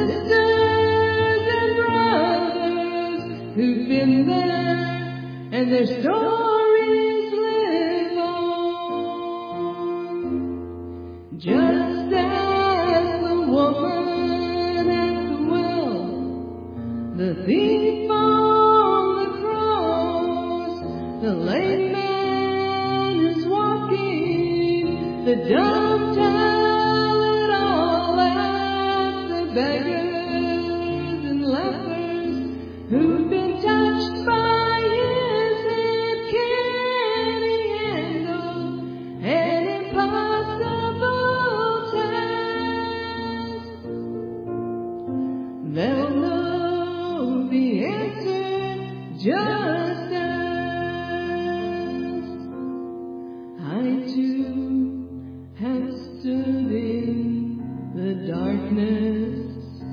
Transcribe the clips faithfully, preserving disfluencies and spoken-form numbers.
sisters and brothers who've been there, and their stories live on. Just as the woman at the well, the thief on the cross, the lame man who's walking, the dumb tell it all out, the beggars and lepers who've been touched by his hand, can he handle an impossible task? They'll know the answer just as I too have stood in the darkness,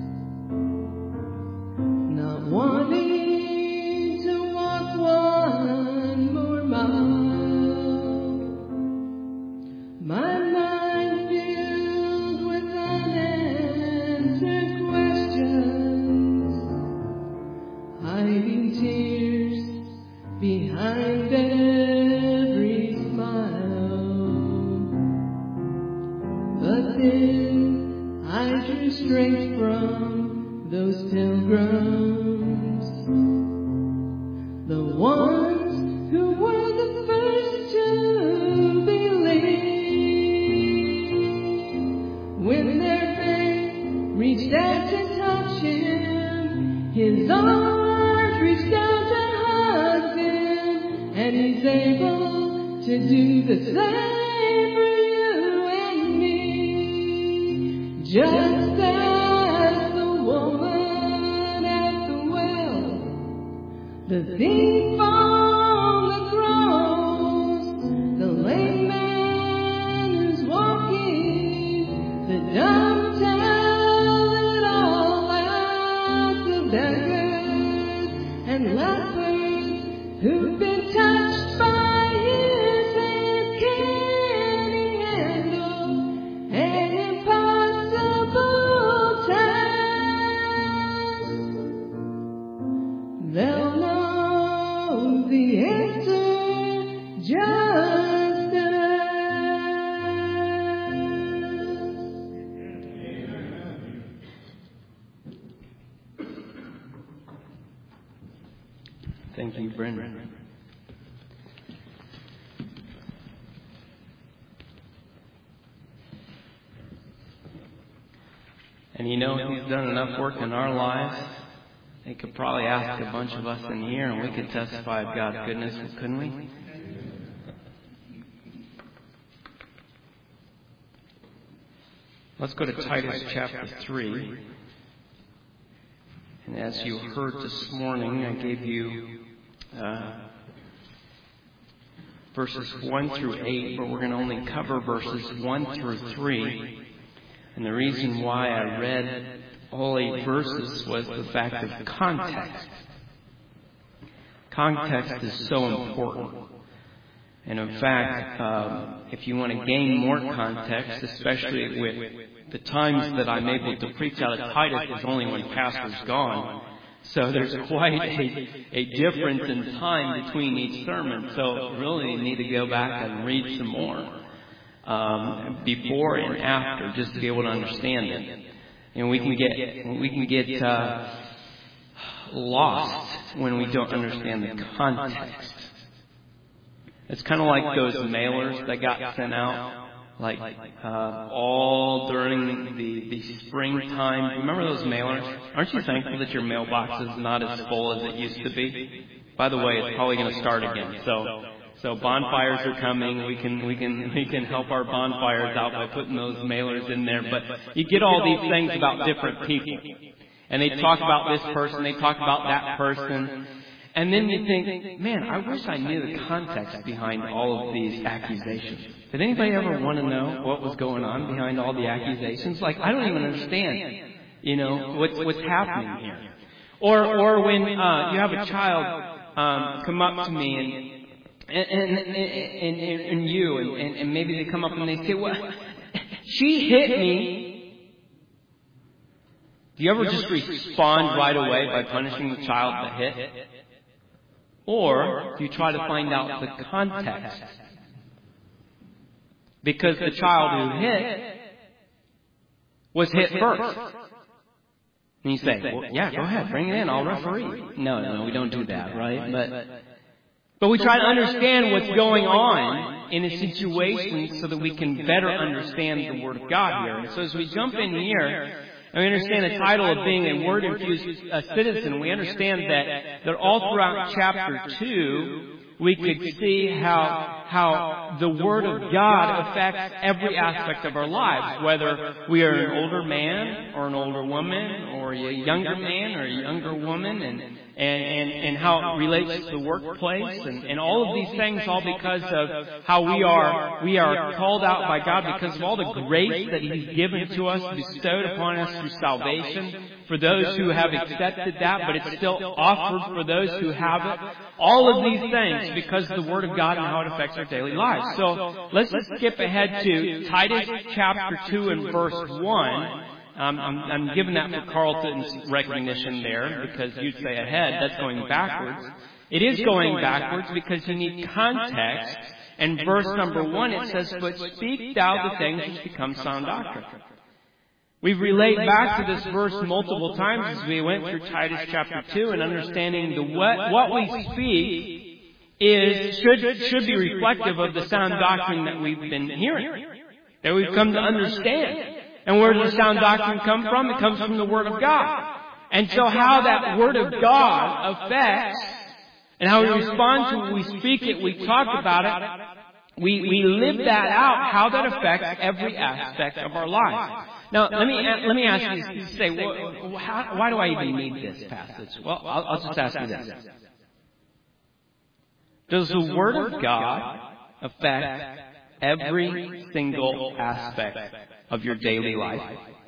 not wanting to walk one more mile. My mind filled with unanswered questions, hiding tears behind every smile. But then I drew strength from those pilgrims, the ones who were the first to believe. When their faith reached out to touch him, his arms reached out to hug him, and he's able to do the same for you and me. Just as the woman at the well, the thief on the cross, the lame man who's walking, the dumb tell it all out, the beggars and lepers who've been touched by his hand, can he handle an impossible task? They'll know the answer just as. Thank you, Brendan. And you know, he's done enough work in our lives. They could probably ask a bunch of us in here, and we could testify of God's goodness, couldn't we? Let's go to Titus chapter three. And as you heard this morning, I gave you uh, verses one through eight, but we're going to only cover verses one through three. And the reason why I read all eight verses was the fact of context. Context is so important. And in fact, um, if you want to gain more context, especially with the times that I'm able to preach out of Titus is only when Pastor's gone. So there's quite a, a difference in time between each sermon. So really you need to go back and read some more um, before and after, just to be able to understand it. And we can get we can get uh, lost when we don't understand the context. It's kind of like those mailers that got sent out, like uh, all during the, the springtime. Remember those mailers? Aren't you thankful that your mailbox is not as full as it used to be? By the way, it's probably going to start again. So, so bonfires are coming. We can we can we can help our bonfires out by putting those mailers in there. But you get all these things about different people, and they talk about this person, they talk about that person. And then you think, man, I wish I knew the context behind all of these accusations. Did anybody ever want to know what was going on behind all the accusations? Like, I don't even understand, you know, what's, what's happening here. Or, or when uh, you have a child um, come up to me and and and, and, and, and you, and, and maybe they come up and they say, well, she hit me. Do you ever just respond right away by punishing the child that hit? Or do you try to find out the context? Because the child who hit was hit first. And you say, well, yeah, go ahead, bring it in, I'll referee. No, no, we don't do that, right? But, but we try to understand what's going on in a situation so that we can better understand the Word of God here. And so as we jump in here, and we understand the title of being a word-infused uh, citizen, we understand that, that all throughout chapter two, we could see how, how the Word of God affects every aspect of our lives, whether we are an older man or an older woman or a younger man or a younger woman, and, and, and, and how it relates to the workplace, and, and all of these things, all because of how we are, we are called out by God because of all the grace that He's given to us, bestowed upon us through salvation, for those who have accepted that, but it's still offered for those who haven't. All of these things because of the Word of God and how it affects our daily lives. So let's just skip ahead to Titus chapter two and verse one. Um, I'm, I'm giving that for Carlton's recognition there because you'd say ahead. That's going backwards. It is going backwards because you need context. And verse number one, it says, "But speak thou the things which become sound doctrine." We've relayed back to this verse multiple times as we went through Titus chapter two, and understanding the what, what we speak is should should be reflective of the sound doctrine that we've been hearing, that we've come to understand. And where does the sound doctrine come from? It comes from the Word of God. And so how that Word of God affects and how we respond to it, we speak it, we talk about it, we, we live that out, how that affects every aspect of our lives. Now, let me let me ask you, you say, well, how, why do I even need this passage? Well, I'll, I'll just ask you this. Does the Word of God affect every single aspect of your daily life?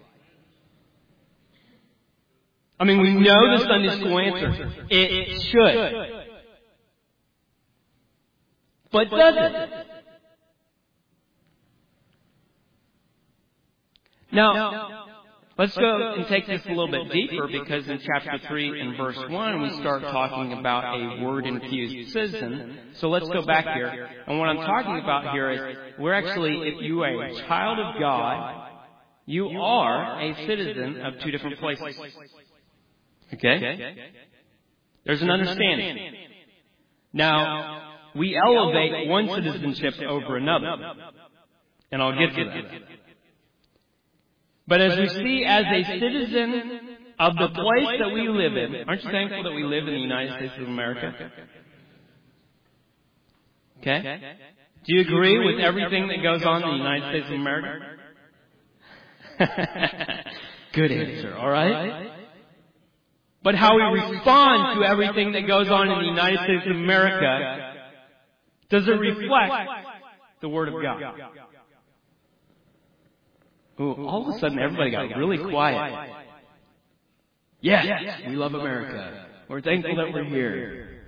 I mean, we know the Sunday school answer. It should. But does it? Now, let's go and take this a little bit deeper, because in chapter three and verse one, we start talking about a word-infused citizen. So let's go back here. And what I'm talking about here is, we're actually, if you are a child of God, you are a citizen of two different places. Okay? There's an understanding. Now, we elevate one citizenship over another. And I'll get to that. But as we see, as a citizen of the place that we live in, aren't you thankful that we live in the United States of America? Okay? Do you agree with everything that goes on in the United States of America? Good answer, all right? But how we respond to everything that goes on in the United States of America, does it reflect the Word of God? Ooh, all of a sudden, everybody got really quiet. Yes, we love America. We're thankful that we're here.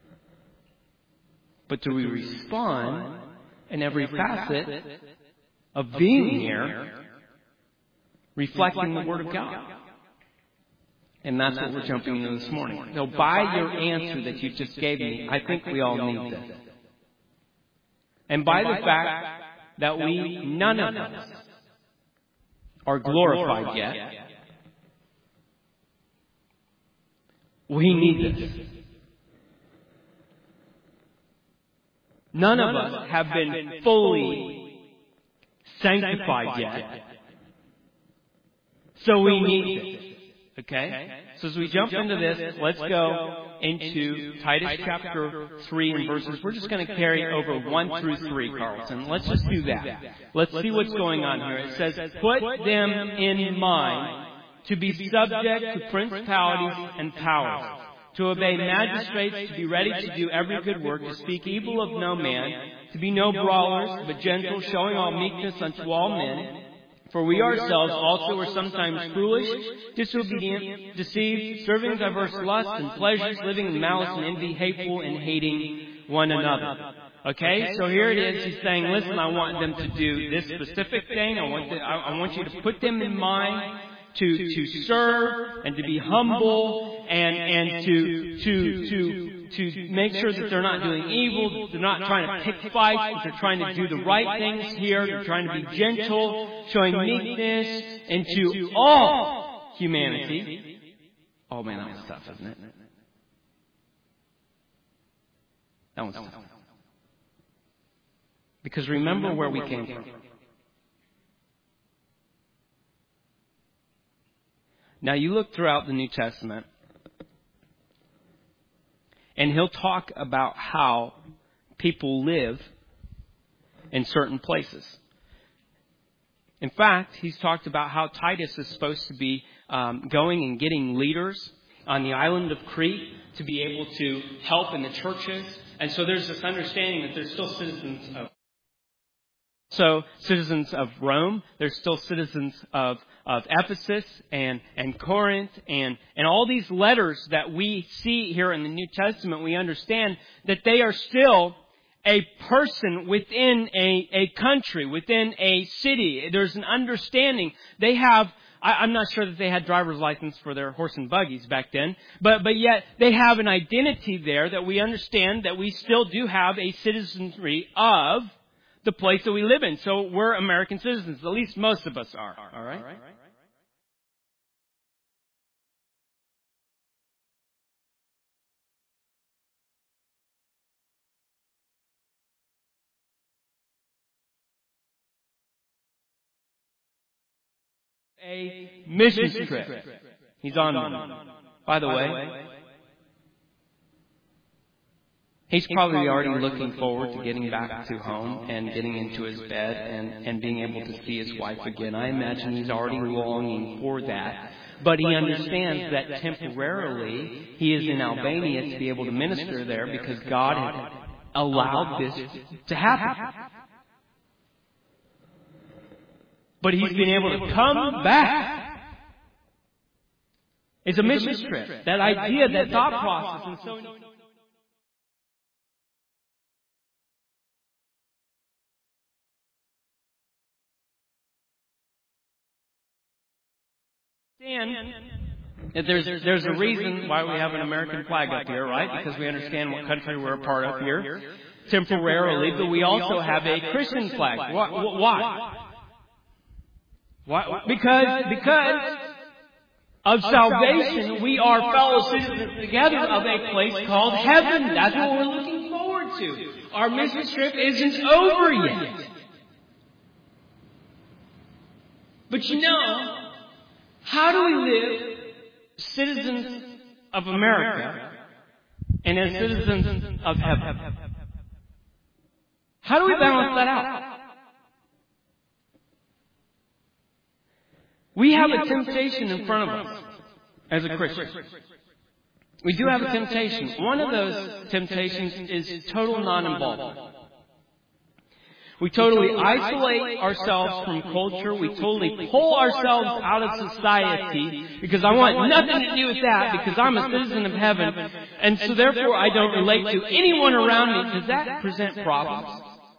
But do we respond in every facet of being here, reflecting the Word of God? And that's what we're jumping into this morning. So by your answer that you just gave me, I think we all need this. And by the fact that we, none of us, are glorified yet, we need this. None of us have been fully sanctified yet, so we need this. Okay? So as we jump into this, let's go into Titus chapter three and verses. We're just going to carry over one through three, Carlton. Let's just do that. Let's see what's going on here. It says, "Put them in mind to be subject to principalities and powers, to obey magistrates, to be ready to do every good work, to speak evil of no man, to be no brawlers, but gentle, showing all meekness unto all men. For we ourselves also were sometimes foolish, disobedient, deceived, serving diverse lusts and pleasures, living in malice and envy, hateful and hating one another." Okay, so here it is. He's saying, listen, I want them to do this specific thing. I want, to, I, I want you to put them in mind to, to serve and to be humble and, and to, to, to, to make sure that they're not doing evil, they're not trying to pick fights, but they're trying to do the right things here, they're trying to be gentle, showing meekness into all humanity. Oh man, that was tough, isn't it? That was tough. Because remember where we came from. Now you look throughout the New Testament, and he'll talk about how people live in certain places. In fact, he's talked about how Titus is supposed to be um, going and getting leaders on the island of Crete to be able to help in the churches. And so there's this understanding that there's still citizens of So, citizens of Rome, there's still citizens of, of Ephesus and, and Corinth and, and all these letters that we see here in the New Testament. We understand that they are still a person within a, a country, within a city. There's an understanding. They have, I, I'm not sure that they had driver's license for their horse and buggies back then, but, but yet they have an identity there that we understand that we still do have a citizenry of the place that we live in. So we're American citizens. At least most of us are. All right? A mission trip. He's on one. By the way, he's probably already looking forward to getting back to home and getting into his bed and, and being able to see his wife again. I imagine he's already longing for that. But he understands that temporarily he is in Albania to be able to minister there because God had allowed this to happen. But he's been able to come back. It's a mission trip. That idea, that thought process. And so There's, there's a reason why we have an American flag up here, right? Because we understand what country we're a part of here, temporarily, but we also have a Christian flag. Why? Why? Because, because of salvation, we are fellow citizens together of a place called heaven. That's what we're looking forward to. Our mission trip isn't over yet. But you know, how do we live citizens of America and as citizens of heaven? How do we balance that out? We have a temptation in front of us as a Christian. We do have a temptation. One of those temptations is total non-involvement. We totally isolate ourselves from culture. We totally pull ourselves out of society because I want nothing to do with that because I'm a citizen of heaven. And so therefore I don't relate to anyone around me. Does that present problems?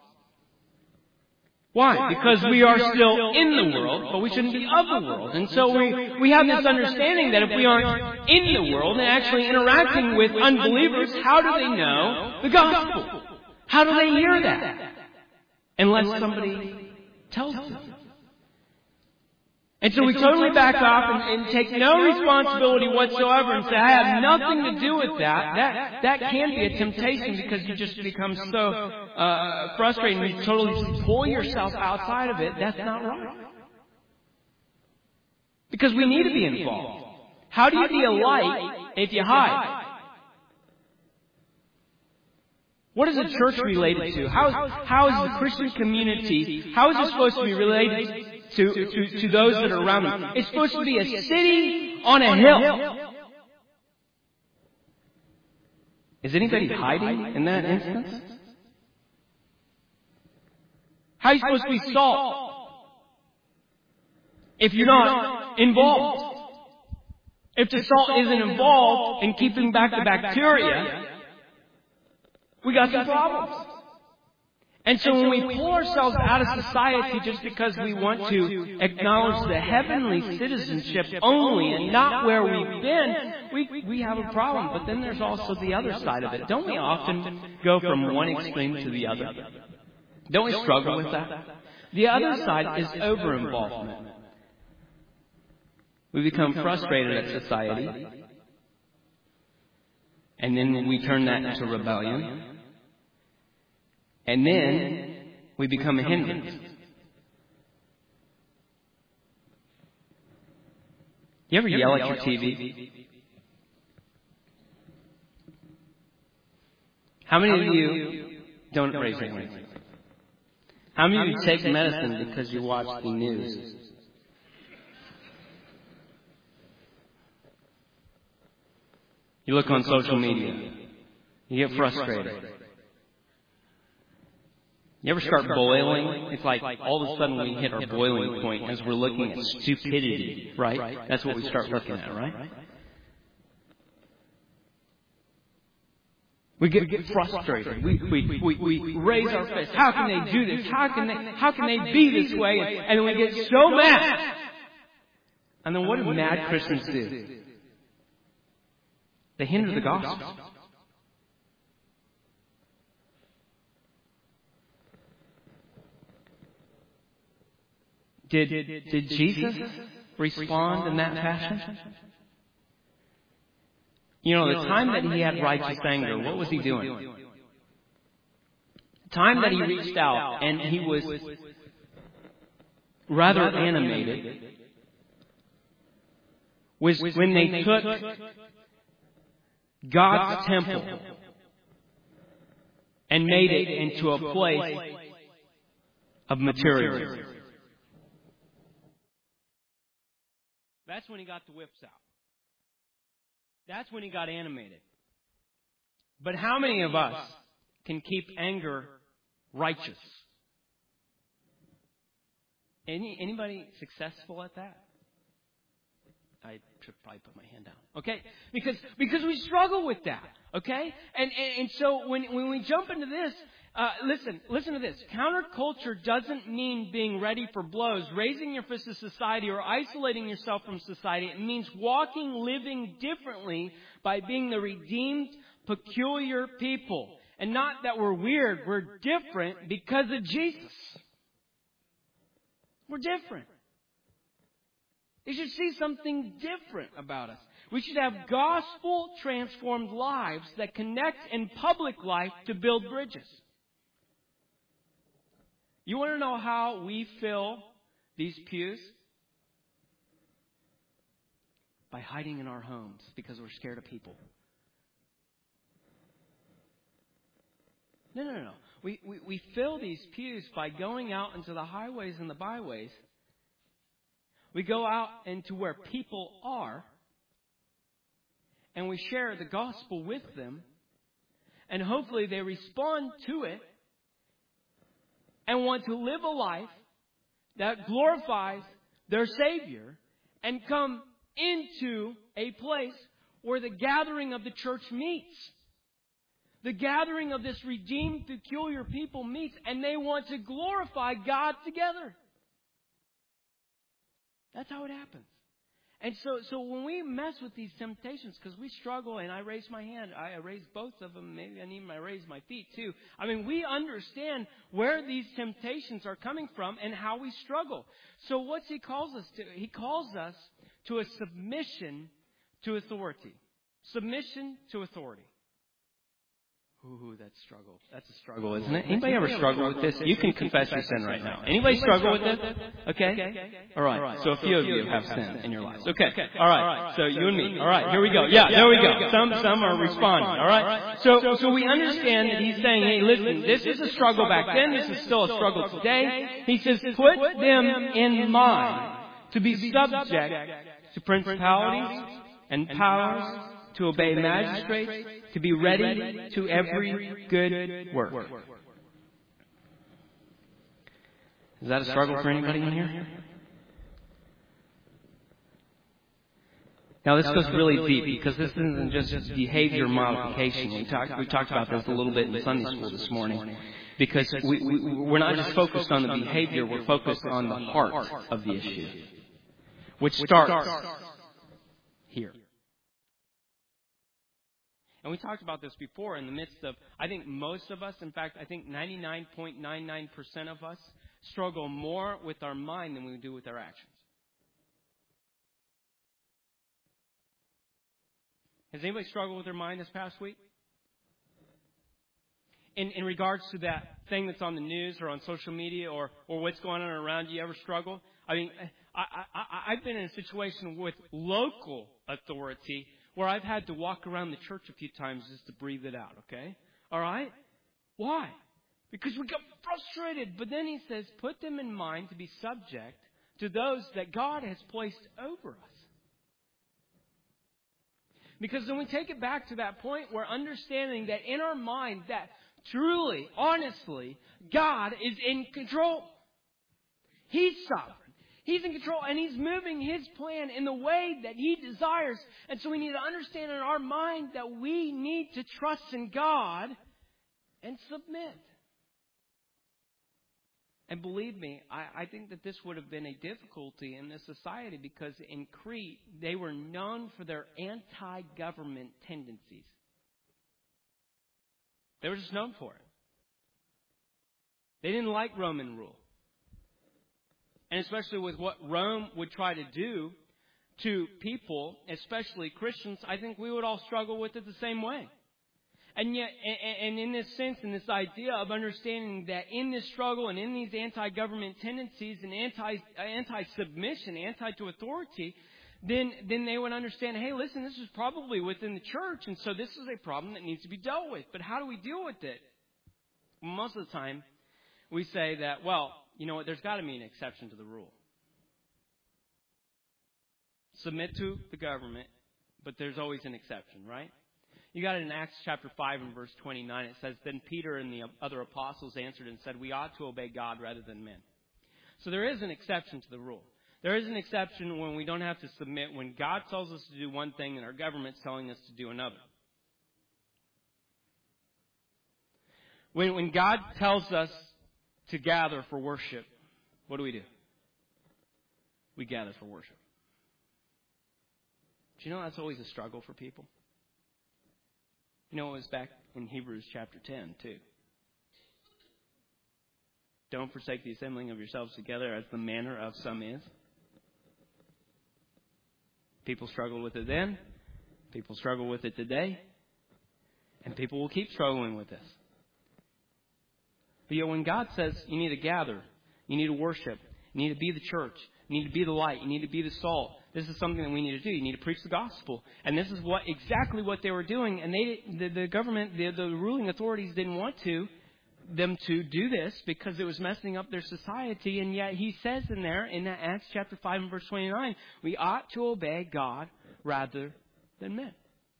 Why? Because we are still in the world, but we shouldn't be of the world. And so we, we have this understanding that if we aren't in the world and actually interacting with unbelievers, how do they know the gospel? How do they hear that? Unless somebody tells them. And so we totally back off and, and take no responsibility whatsoever and say, I have nothing to do with that. That that can be a temptation because you just become so uh, frustrated and you totally pull yourself outside of it. That's not right. Because we need to be involved. How do you be a light if you hide? What is a church related to? How is, how is the Christian community, how is it supposed to be related to, to, to those that are around them? It's supposed to be a city on a hill. Is anybody hiding in that instance? How are you supposed to be salt if you're not involved? If the salt isn't involved in keeping back the bacteria, we got some problems. And so when we pull ourselves out of society just because we want to acknowledge the heavenly citizenship only and not where we've been, we, we have a problem. But then there's also the other side of it. Don't we often go from one extreme to the other? Don't we struggle with that? The other side is over-involvement. We become frustrated at society, and then we turn that into rebellion. And then we become a hindrance. You ever yell at your T V? How many of you don't raise your hand? How many of you take medicine because you watch the news? You look on social media. You get frustrated. You ever start boiling? It's like all of a sudden we hit our boiling point as we're looking at stupidity, right? That's what we start looking at, right? We get frustrated. We, we, we, we raise our fists. How can they do this? How can they, how can they be this way? And then we get so mad. And then what do mad Christians do? They hinder the gospel. Did, did Jesus respond in that fashion? You know, the time that he had righteous anger, what was he doing? The time that he reached out and he was rather animated was when they took God's temple and made it into a place of materialism. That's when he got the whips out. That's when he got animated. But how many of us can keep anger righteous? Any anybody successful at that? I should probably put my hand down. Okay? Because because we struggle with that. Okay? And and, and so when when we jump into this, Uh, listen, listen to this. Counterculture doesn't mean being ready for blows, raising your fist to society, or isolating yourself from society. It means walking, living differently by being the redeemed, peculiar people. And not that we're weird, we're different because of Jesus. We're different. You should see something different about us. We should have gospel-transformed lives that connect in public life to build bridges. You want to know how we fill these pews? By hiding in our homes because we're scared of people. No, no, no. We, we, we fill these pews by going out into the highways and the byways. We go out into where people are. And we share the gospel with them. And hopefully they respond to it. And want to live a life that glorifies their Savior and come into a place where the gathering of the church meets. The gathering of this redeemed, peculiar people meets, and they want to glorify God together. That's how it happens. And so, so when we mess with these temptations, because we struggle, and I raise my hand, I raise both of them, maybe I need to raise my feet too. I mean, we understand where these temptations are coming from and how we struggle. So what's he calls us to? He calls us to a submission to authority. Submission to authority. Ooh, that's struggle. That's a struggle, isn't it? Anybody ever struggle with this? You can confess your sin right now. Anybody struggle with this? Okay? All right. So a few of you have sin in your lives. Okay. All right. So you and me. All right. Here we go. Yeah, there we go. Some some are responding. All right. So so we understand that he's saying, hey, listen, this is a struggle back then. This is still a struggle today. He says, put them in mind to be subject to principalities and powers, to obey magistrates, to be ready to every good work. Is that a struggle for anybody in here? Now this goes really deep because this isn't just behavior modification. We talked we talked about this a little bit in Sunday school this morning. Because we, we, we're not just focused on the behavior, we're focused on the heart of the issue, which starts here. And we talked about this before in the midst of, I think most of us, in fact, I think ninety-nine point nine nine percent of us struggle more with our mind than we do with our actions. Has anybody struggled with their mind this past week? In, in regards to that thing that's on the news or on social media or, or what's going on around you, you ever struggle? I mean, I, I, I, I've been in a situation with local authority where I've had to walk around the church a few times just to breathe it out, okay? All right? Why? Because we get frustrated. But then he says, put them in mind to be subject to those that God has placed over us. Because when we take it back to that point, we're understanding that in our mind that truly, honestly, God is in control. He's sovereign. He's in control, and He's moving His plan in the way that He desires. And so we need to understand in our mind that we need to trust in God and submit. And believe me, I, I think that this would have been a difficulty in this society because in Crete, they were known for their anti-government tendencies. They were just known for it. They didn't like Roman rule. And especially with what Rome would try to do to people, especially Christians, I think we would all struggle with it the same way. And yet, and in this sense, in this idea of understanding that in this struggle and in these anti-government tendencies and anti, anti-submission, anti-to authority, then, then they would understand, hey, listen, this is probably within the church, and so this is a problem that needs to be dealt with. But how do we deal with it? Most of the time, we say that, well, you know what, there's got to be an exception to the rule. Submit to the government, but there's always an exception, right? You got it in Acts chapter five and verse twenty-nine. It says, then Peter and the other apostles answered and said, we ought to obey God rather than men. So there is an exception to the rule. There is an exception when we don't have to submit, when God tells us to do one thing and our government's telling us to do another. When, when God tells us to gather for worship, what do we do? We gather for worship. Do you know that's always a struggle for people? You know, it was back in Hebrews chapter ten, too. Don't forsake the assembling of yourselves together as the manner of some is. People struggled with it then. People struggle with it today. And people will keep struggling with this. But yet when God says you need to gather, you need to worship, you need to be the church, you need to be the light, you need to be the salt, this is something that we need to do. You need to preach the gospel. And this is what exactly what they were doing. And they, the, the government, the, the ruling authorities didn't want to them to do this because it was messing up their society. And yet he says in there, in that Acts chapter five and verse twenty-nine, we ought to obey God rather than men.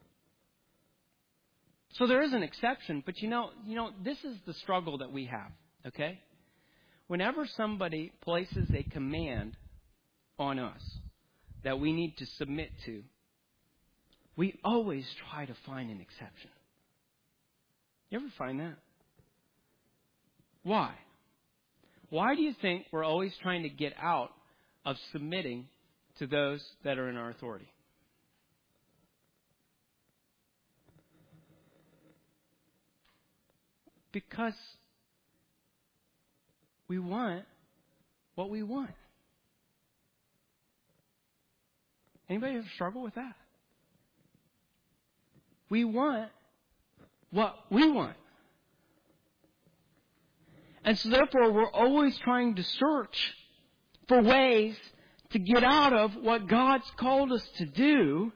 So there is an exception, but you know, you know, this is the struggle that we have, okay? Whenever somebody places a command on us that we need to submit to, we always try to find an exception. You ever find that? Why? Why do you think we're always trying to get out of submitting to those that are in our authority? Because we want what we want. Anybody ever struggle with that? We want what we want. And so therefore we're always trying to search for ways to get out of what God's called us to do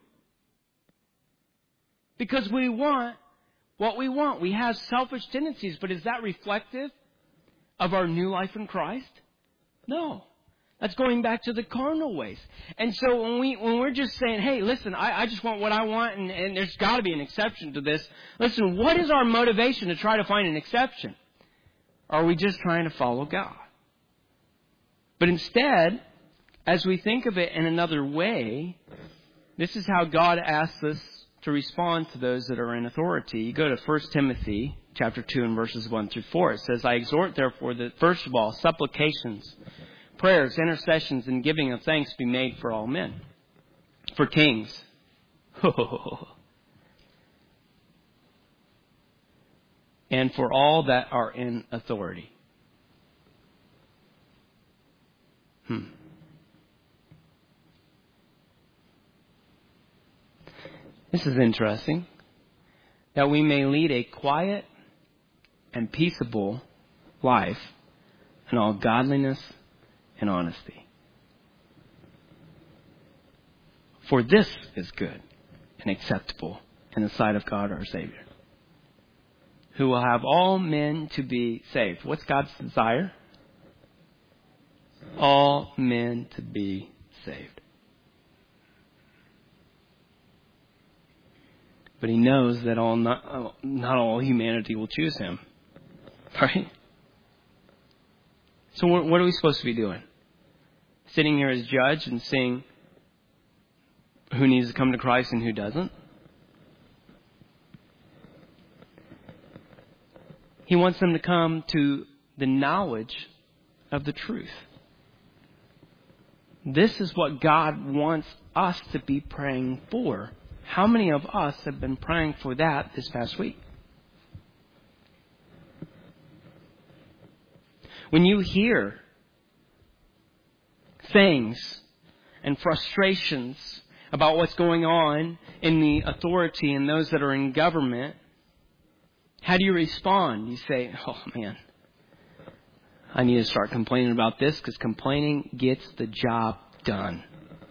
because we want what we want. We have selfish tendencies, but is that reflective of our new life in Christ? No. That's going back to the carnal ways. And so when, we, when we're just saying, hey, listen, I, I just want what I want, and, and there's got to be an exception to this. Listen, what is our motivation to try to find an exception? Are we just trying to follow God? But instead, as we think of it in another way, this is how God asks us to respond to those that are in authority. You go to First Timothy chapter two and verses one through four. It says, I exhort, therefore, that first of all, supplications, prayers, intercessions, and giving of thanks be made for all men, for kings, and for all that are in authority. Hmm. This is interesting. That we may lead a quiet and peaceable life in all godliness and honesty. For this is good and acceptable in the sight of God our Savior, who will have all men to be saved. What's God's desire? All men to be saved. But he knows that all not, not all humanity will choose him. Right? So what, what are we supposed to be doing? Sitting here as judge and seeing who needs to come to Christ and who doesn't? He wants them to come to the knowledge of the truth. This is what God wants us to be praying for. How many of us have been praying for that this past week? When you hear things and frustrations about what's going on in the authority and those that are in government, how do you respond? You say, oh man, I need to start complaining about this because complaining gets the job done.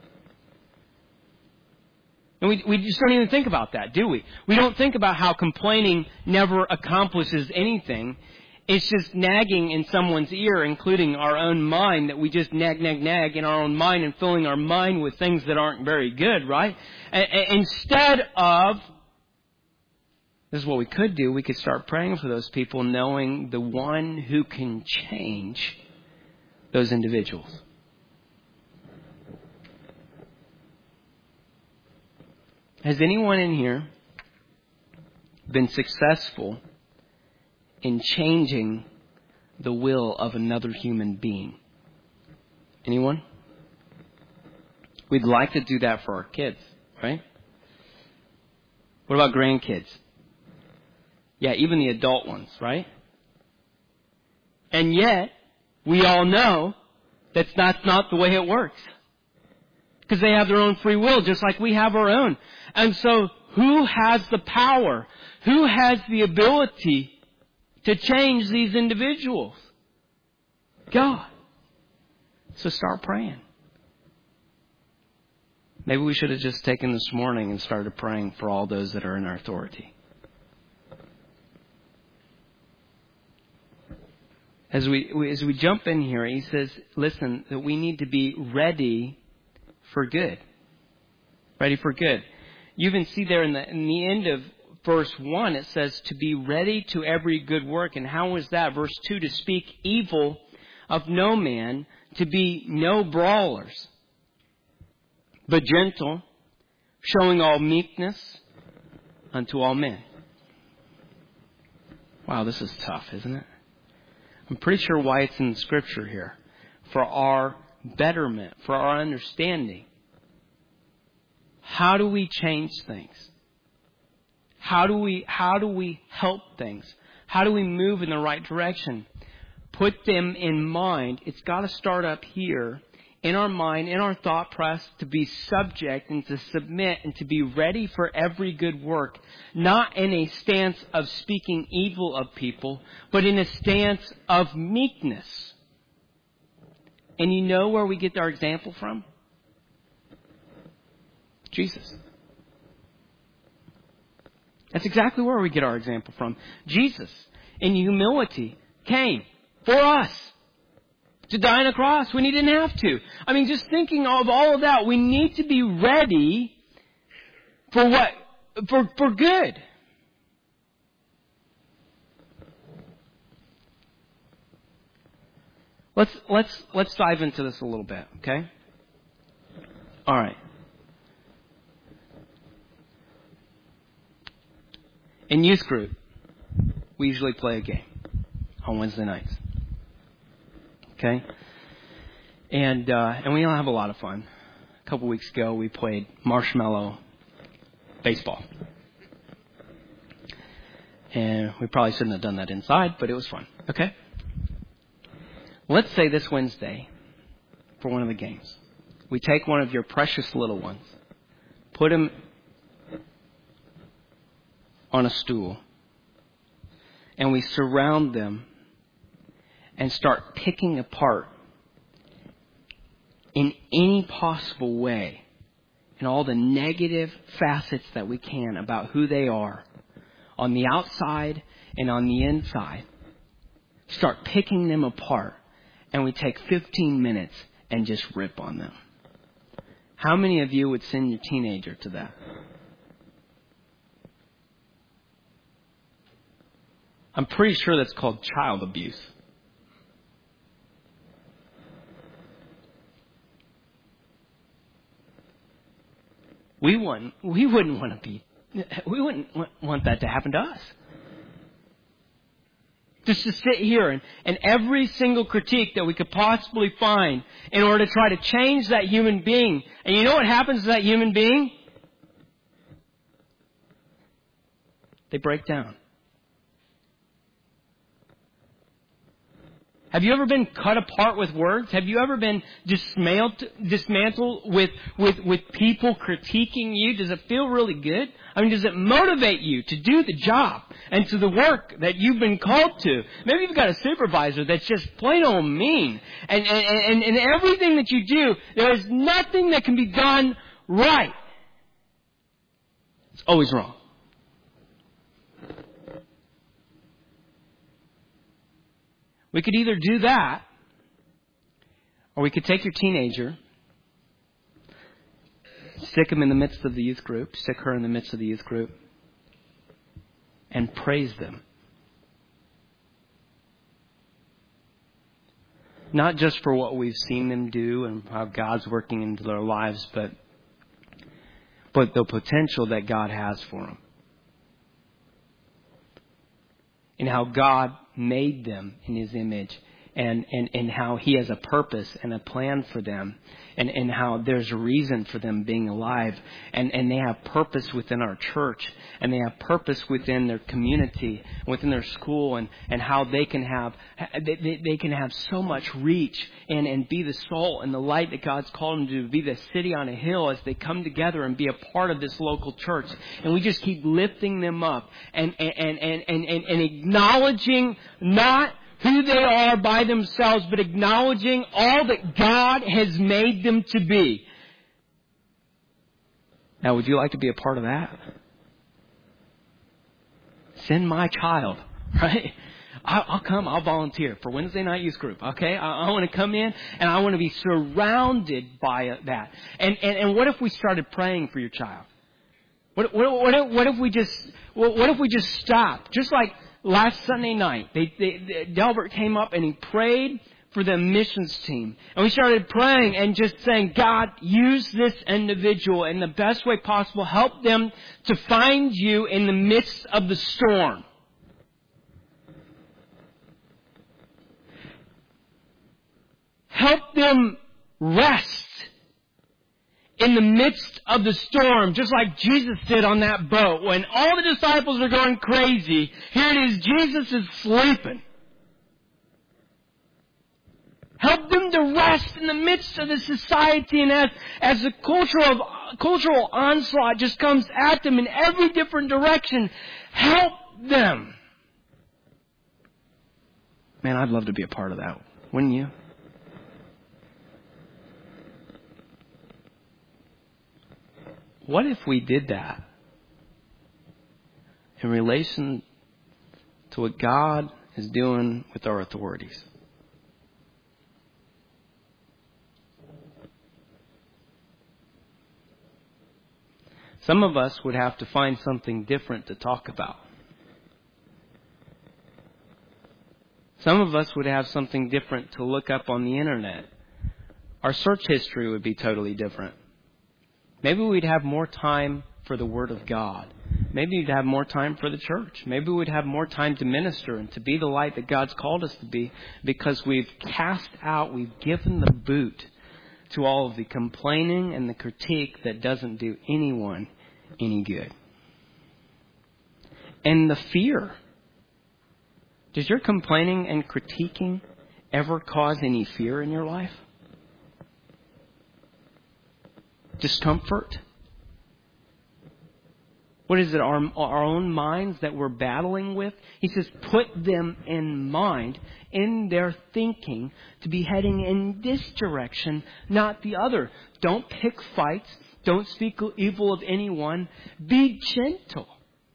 And we, we just don't even think about that, do we? We don't think about how complaining never accomplishes anything. It's just nagging in someone's ear, including our own mind, that we just nag, nag, nag in our own mind and filling our mind with things that aren't very good, right? And, and instead of, this is what we could do, we could start praying for those people, knowing the one who can change those individuals. Has anyone in here been successful in changing the will of another human being? Anyone? We'd like to do that for our kids, right? What about grandkids? Yeah, even the adult ones, right? And yet, we all know that that's not the way it works. Because they have their own free will, just like we have our own. And so, who has the power? Who has the ability to change these individuals? God. So start praying. Maybe we should have just taken this morning and started praying for all those that are in our authority. As we, we as we jump in here, he says, listen, that we need to be ready for good. Ready for good. You even see there in the in the end of verse one, it says to be ready to every good work. And how is that? Verse two, to speak evil of no man, to be no brawlers, but gentle, showing all meekness unto all men. Wow, this is tough, isn't it? I'm pretty sure why it's in the scripture here. For our betterment, for our understanding. How do we change things? How do we, how do we help things? How do we move in the right direction? Put them in mind. It's got to start up here in our mind, in our thought process, to be subject and to submit and to be ready for every good work. Not in a stance of speaking evil of people, but in a stance of meekness. And you know where we get our example from? Jesus. That's exactly where we get our example from. Jesus, in humility, came for us to die on a cross when he didn't have to. I mean, just thinking of all of that, we need to be ready for what? For, for good. Let's, let's, let's dive into this a little bit, okay? All right. In youth group, we usually play a game on Wednesday nights. Okay? And uh, and we all have a lot of fun. A couple weeks ago, we played marshmallow baseball. And we probably shouldn't have done that inside, but it was fun. Okay? Let's say this Wednesday, for one of the games, we take one of your precious little ones, put him on a stool, and we surround them and start picking apart in any possible way, in all the negative facets that we can about who they are, on the outside and on the inside. Start picking them apart, and we take fifteen minutes and just rip on them. How many of you would send your teenager to that? I'm pretty sure that's called child abuse. We wouldn't, we wouldn't want to be, we wouldn't want that to happen to us. Just to sit here and, and every single critique that we could possibly find in order to try to change that human being. And you know what happens to that human being? They break down. Have you ever been cut apart with words? Have you ever been dismantled, dismantled with, with, with people critiquing you? Does it feel really good? I mean, does it motivate you to do the job and to the work that you've been called to? Maybe you've got a supervisor that's just plain old mean. And, and, and, and everything that you do, there is nothing that can be done right. It's always wrong. We could either do that, or we could take your teenager, stick him in the midst of the youth group, stick her in the midst of the youth group, and praise them. Not just for what we've seen them do and how God's working into their lives, but, but the potential that God has for them. And how God made them in His image, and, and, and how He has a purpose and a plan for them, and, and how there's a reason for them being alive, and, and they have purpose within our church, and they have purpose within their community, within their school, and, and how they can have they, they can have so much reach and, and be the salt and the light that God's called them to be, the city on a hill as they come together and be a part of this local church. And we just keep lifting them up and and, and, and, and, and acknowledging not who they are by themselves, but acknowledging all that God has made them to be. Now, would you like to be a part of that? Send my child, right? I'll, I'll come, I'll volunteer for Wednesday night youth group, okay? I, I want to come in and I want to be surrounded by that. And, and, and what if we started praying for your child? What, what, what, if, what if we just, what if we just stopped? Just like last Sunday night, they, they, they, Delbert came up and he prayed for the missions team. And we started praying and just saying, God, use this individual in the best way possible. Help them to find you in the midst of the storm. Help them rest in the midst of the storm, just like Jesus did on that boat. When all the disciples are going crazy, here it is, Jesus is sleeping. Help them to rest in the midst of the society, and as, as the cultural, cultural onslaught just comes at them in every different direction, help them. Man, I'd love to be a part of that. Wouldn't you? What if we did that in relation to what God is doing with our authorities? Some of us would have to find something different to talk about. Some of us would have something different to look up on the internet. Our search history would be totally different. Maybe we'd have more time for the Word of God. Maybe we'd have more time for the church. Maybe we'd have more time to minister and to be the light that God's called us to be, because we've cast out, we've given the boot to all of the complaining and the critique that doesn't do anyone any good. And the fear. Does your complaining and critiquing ever cause any fear in your life? Discomfort? What is it, our, our own minds that we're battling with? He says, put them in mind, in their thinking, to be heading in this direction, not the other. Don't pick fights. Don't speak evil of anyone. Be gentle.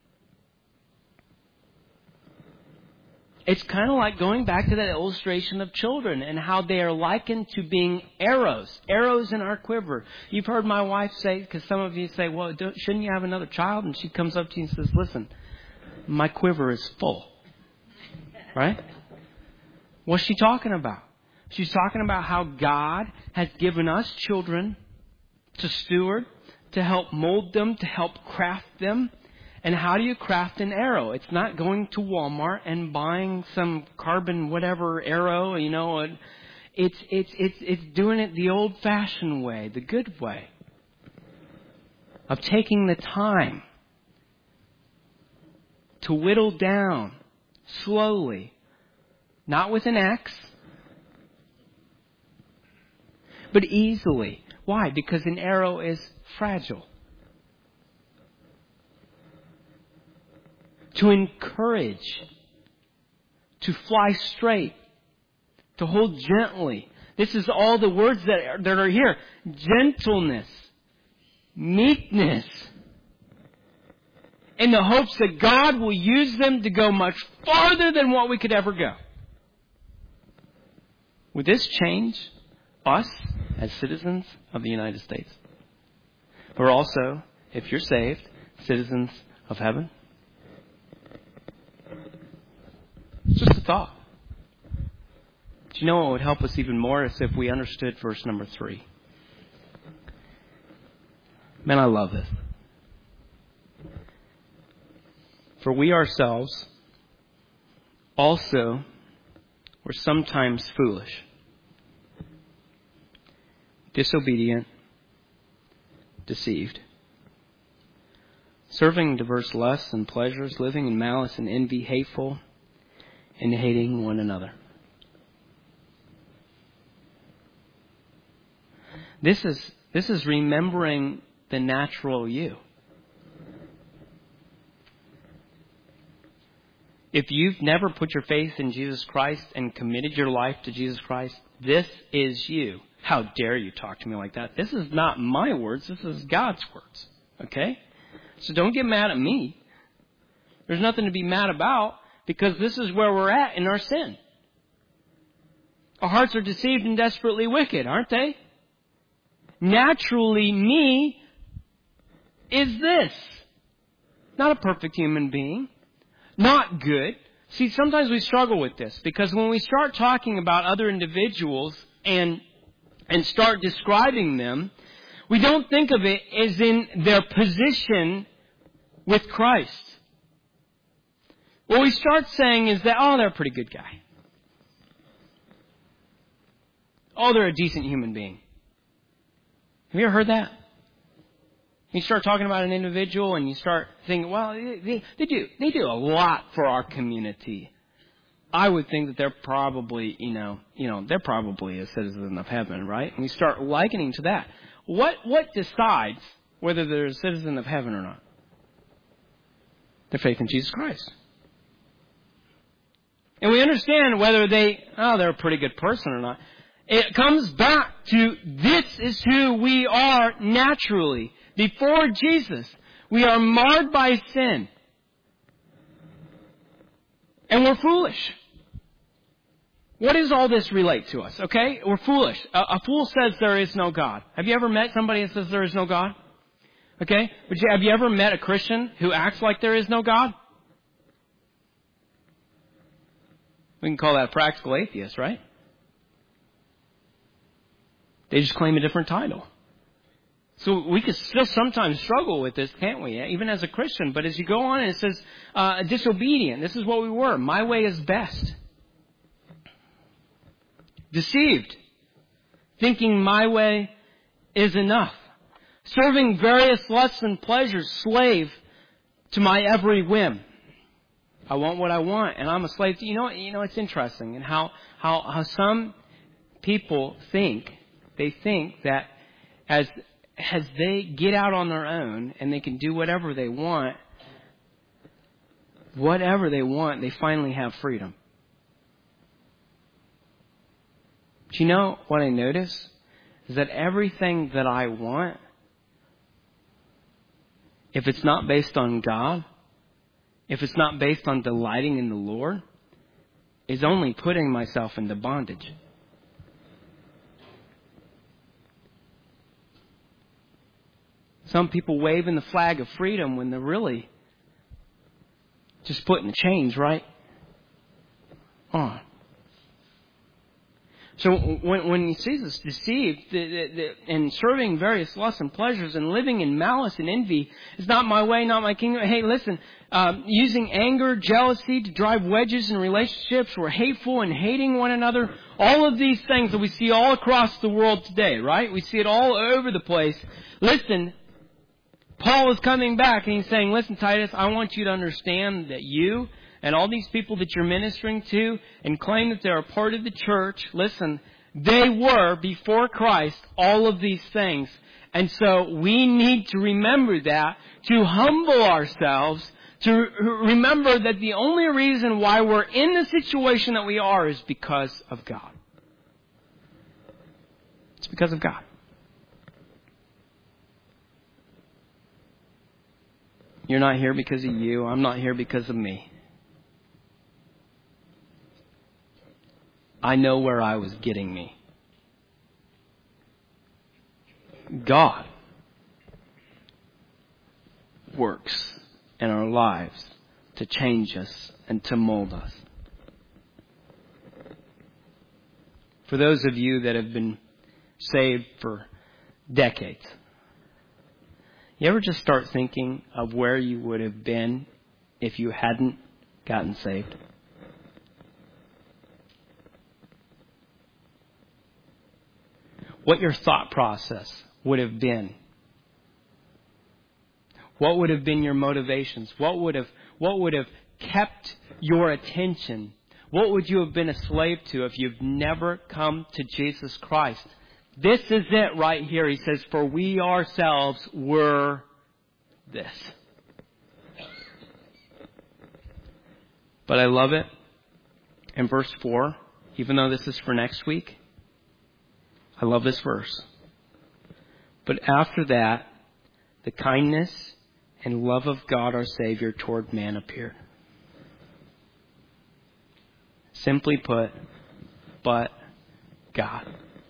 It's kind of like going back to that illustration of children and how they are likened to being arrows, arrows in our quiver. You've heard my wife say, because some of you say, well, don't, shouldn't you have another child? And she comes up to you and says, listen, my quiver is full. Right? What's she talking about? She's talking about how God has given us children to steward, to help mold them, to help craft them. And how do you craft an arrow? It's not going to Walmart and buying some carbon whatever arrow, you know. It's it's it's it's doing it the old-fashioned way, the good way, of taking the time to whittle down slowly, not with an axe, but easily. Why? Because an arrow is fragile. To encourage, to fly straight, to hold gently. This is all the words that are, that are here. Gentleness, meekness, in the hopes that God will use them to go much farther than what we could ever go. Would this change us as citizens of the United States? But also, if you're saved, citizens of heaven? It's just a thought. Do you know what would help us even more is if we understood verse number three. Man, I love this. For we ourselves also were sometimes foolish, disobedient, deceived, serving diverse lusts and pleasures, living in malice and envy, hateful, and hating one another. This is this is remembering the natural you. If you've never put your faith in Jesus Christ and committed your life to Jesus Christ, this is you. How dare you talk to me like that? This is not my words. This is God's words. Okay? So don't get mad at me. There's nothing to be mad about. Because this is where we're at in our sin. Our hearts are deceived and desperately wicked, aren't they? Naturally, me is this. Not a perfect human being. Not good. See, sometimes we struggle with this. Because when we start talking about other individuals and, and start describing them, we don't think of it as in their position with Christ. What we start saying is that, oh, they're a pretty good guy. Oh, they're a decent human being. Have you ever heard that? You start talking about an individual and you start thinking, well, they, they do they do a lot for our community. I would think that they're probably, you know, you know, they're probably a citizen of heaven, right? And you start likening to that. What what decides whether they're a citizen of heaven or not? Their faith in Jesus Christ. And we understand whether they, oh, they're a pretty good person or not. It comes back to this is who we are naturally. Before Jesus, we are marred by sin. And we're foolish. What does all this relate to us? Okay? We're foolish. A, a fool says there is no God. Have you ever met somebody that says there is no God? Okay? But have you ever met a Christian who acts like there is no God? We can call that a practical atheist, right? They just claim a different title. So we could still sometimes struggle with this, can't we? Even as a Christian. But as you go on, it says, uh, disobedient. This is what we were. My way is best. Deceived. Thinking my way is enough. Serving various lusts and pleasures. Slave to my every whim. I want what I want, and I'm a slave to, you know, you know, it's interesting and how, how, how some people think, they think that as, as they get out on their own and they can do whatever they want, whatever they want, they finally have freedom. But you know what I notice? Is that everything that I want, if it's not based on God, if it's not based on delighting in the Lord, is only putting myself into bondage. Some people waving the flag of freedom when they're really just putting the chains right on. So when, when he sees us deceived the, the, the, and serving various lusts and pleasures and living in malice and envy, it's not my way, not my kingdom. Hey, listen, um, using anger, jealousy to drive wedges in relationships, we're hateful and hating one another. All of these things that we see all across the world today, right? We see it all over the place. Listen, Paul is coming back and he's saying, listen, Titus, I want you to understand that you and all these people that you're ministering to and claim that they're a part of the church, listen, they were, before Christ, all of these things. And so we need to remember that, to humble ourselves, to remember that the only reason why we're in the situation that we are is because of God. It's because of God. You're not here because of you. I'm not here because of me. I know where I was getting me. God works in our lives to change us and to mold us. For those of you that have been saved for decades, you ever just start thinking of where you would have been if you hadn't gotten saved? What your thought process would have been. What would have been your motivations? What would have, what would have kept your attention? What would you have been a slave to if you've never come to Jesus Christ? This is it right here. He says, for we ourselves were this. But I love it. In verse four, even though this is for next week, I love this verse. But after that, the kindness and love of God our Savior toward man appeared. Simply put, but God.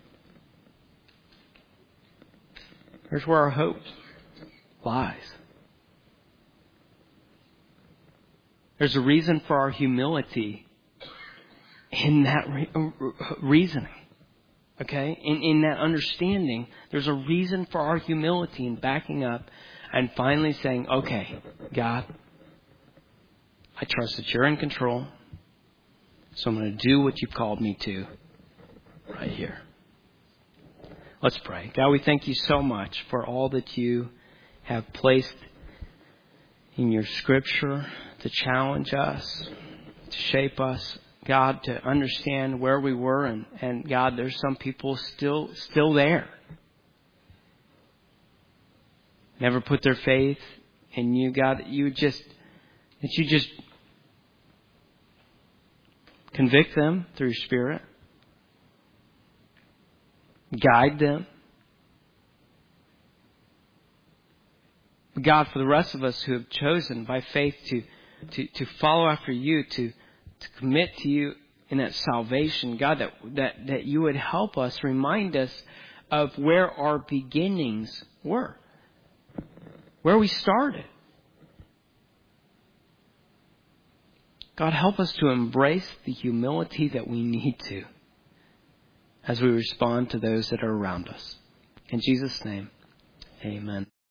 Here's where our hope lies. There's a reason for our humility in that re- reasoning. Okay? In, in that understanding, there's a reason for our humility in backing up and finally saying, okay, God, I trust that you're in control, so I'm going to do what you've called me to right here. Let's pray. God, we thank you so much for all that you have placed in your scripture to challenge us, to shape us. God, to understand where we were. And, and God, there's some people still still there. Never put their faith in you, God, that you just, that you just convict them through your Spirit. Guide them. God, for the rest of us who have chosen by faith to, to, to follow after you, to, to commit to you in that salvation, God, that, that, that you would help us, remind us of where our beginnings were, where we started. God, help us to embrace the humility that we need to as we respond to those that are around us. In Jesus' name, Amen.